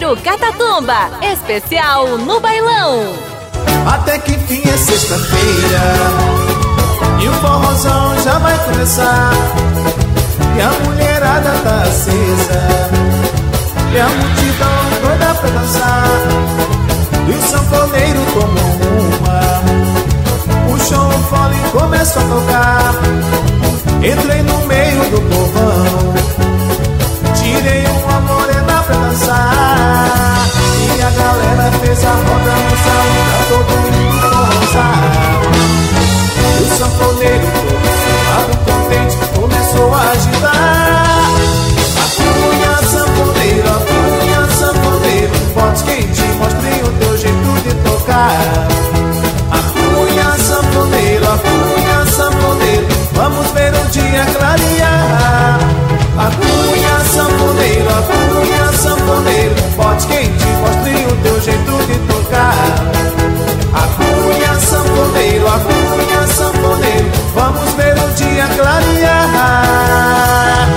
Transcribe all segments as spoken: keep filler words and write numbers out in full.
Sanfoneiro Catatumba, especial no bailão. Até que enfim é sexta-feira e o forrozão já vai começar, e a mulherada tá acesa, e a multidão doida pra dançar, e o sanfoneiro tomou uma, puxou um fole e começou a tocar. Entrei no meio do povão, tirei uma morena pra dançar, e a galera fez a roda no salão pra todo mundo forrozar. E o sanfoneiro todo suado, contente, começou a agitar. Acunha sanfoneiro, acunha sanfoneiro, bote quente, mostre o teu jeito de tocar. Acunha sanfoneiro, acunha sanfoneiro, vamos ver o dia clarear. Acunha sanfoneiro, acunha sanfoneiro, bote quente, mostre o teu jeito de tocar. Acunha sanfoneiro, acunha sanfoneiro, vamos ver o dia clarear.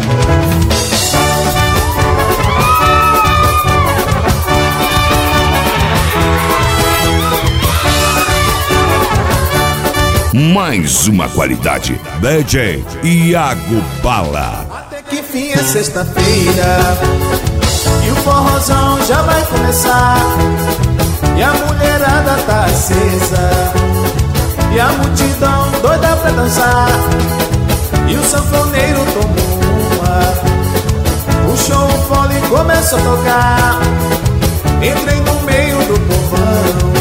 Mais uma qualidade, D J Iago Bala. Até que enfim é sexta-feira e o forrozão já vai começar, e a mulherada tá acesa, e a multidão doida pra dançar, e o sanfoneiro tomou uma, puxou o fole e começou a tocar. Entrei no meio do povão,